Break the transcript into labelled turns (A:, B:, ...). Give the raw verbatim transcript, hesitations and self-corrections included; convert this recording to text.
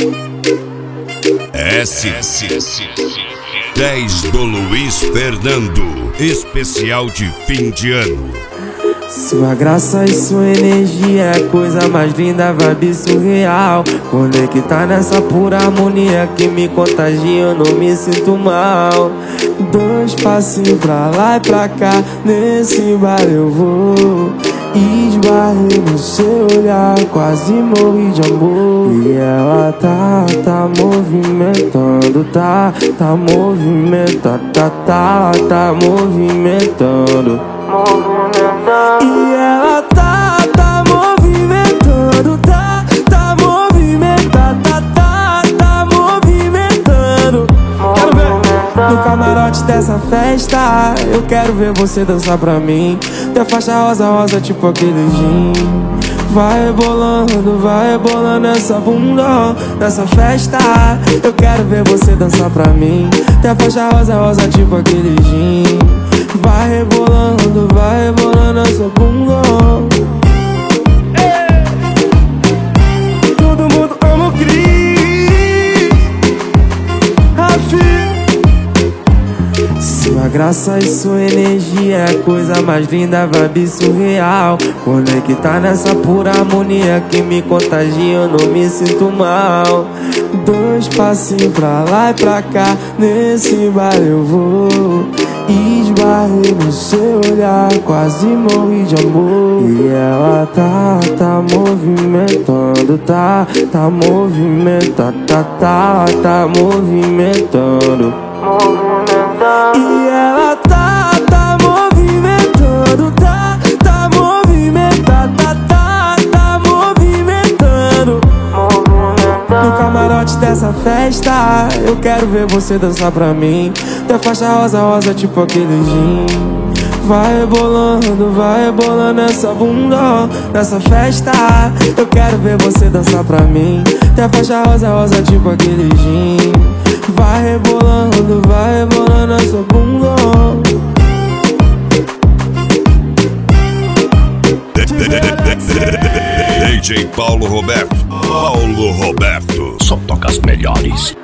A: S dez do Luiz Fernando, especial de fim de ano.
B: Sua graça e sua energia é a coisa mais linda, vibe surreal. Conectar nessa pura harmonia que me contagia, eu não me sinto mal. Dois passinhos pra lá e pra cá, nesse bar eu vou. Esbarrei no seu olhar, quase morri de amor. E ela tá, tá movimentando, tá, tá movimentando, tá, tá, tá movimentando. E ela tá, tá movimentando, tá, tá movimentando, tá, tá, tá movimentando. Quero ver no camarote dessa festa, eu quero ver você dançar pra mim. Tem faixa rosa, rosa, tipo aquele gin. Vai rebolando, vai rebolando essa bunda nessa festa. Eu quero ver você dançar pra mim. Tem faixa rosa, rosa, tipo aquele gin. Vai rebolando, vai rebolando essa bunda. Ei! Todo mundo ama o Cris, Rafi. Sua graça e sua energia é a coisa mais linda, vibe surreal. Conectar nessa pura harmonia que me contagia, eu não me sinto mal. Dois passinhos pra lá e pra cá, nesse bar eu vou. Esbarrei no seu olhar, quase morri de amor. E ela tá, tá movimentando, tá, tá movimentando, tá, tá, tá movimentando. E ela tá, tá movimentando, tá, tá movimentando, tá, tá, tá movimentando. No camarote dessa festa, eu quero ver você dançar pra mim. Tem faixa rosa, rosa, tipo aquele gin. Vai rebolando, vai rebolando essa bunda nessa festa. Eu quero ver você dançar pra mim. Tem faixa rosa, rosa, tipo aquele gin. Vai rebolando, vai rebolando essa bunda.
A: D J Paulo Roberto. Paulo Roberto.
C: Só toca as melhores.